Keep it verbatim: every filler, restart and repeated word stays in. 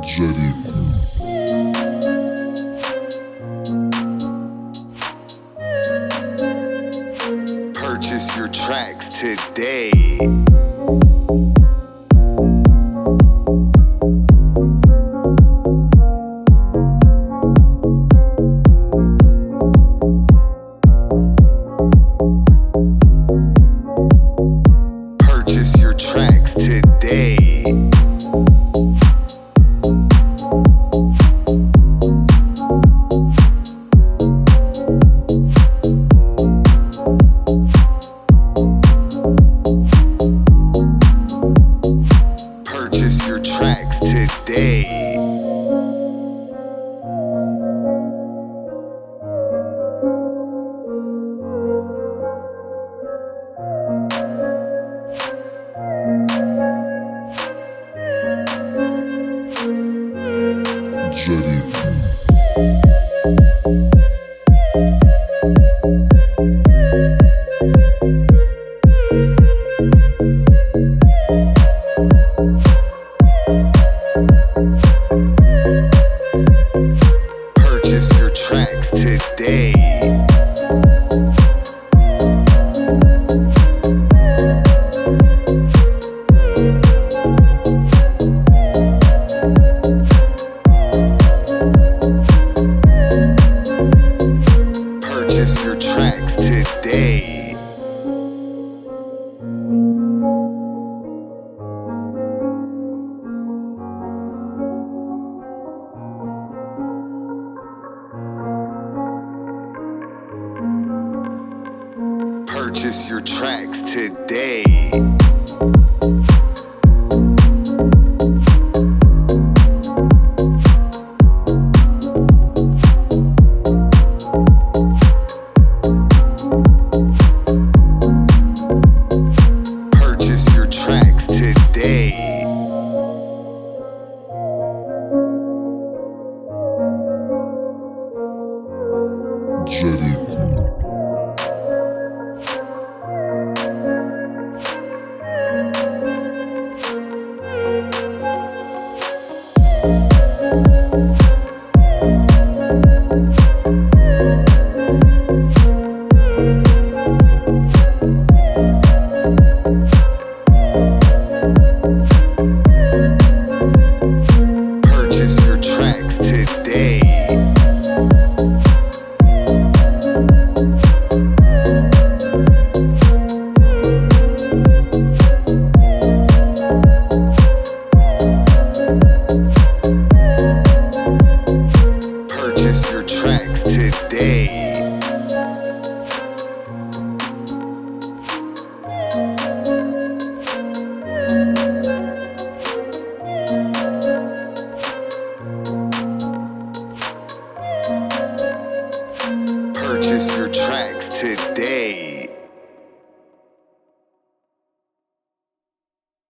Jerico. Purchase your tracks today. Purchase your tracks today. Purchase your tracks today. Jerico. Purchase your tracks today. Purchase your tracks today. Purchase your tracks today. Purchase your tracks today. Jerico. Purchase your tracks today. Purchase your tracks today. Purchase your tracks today.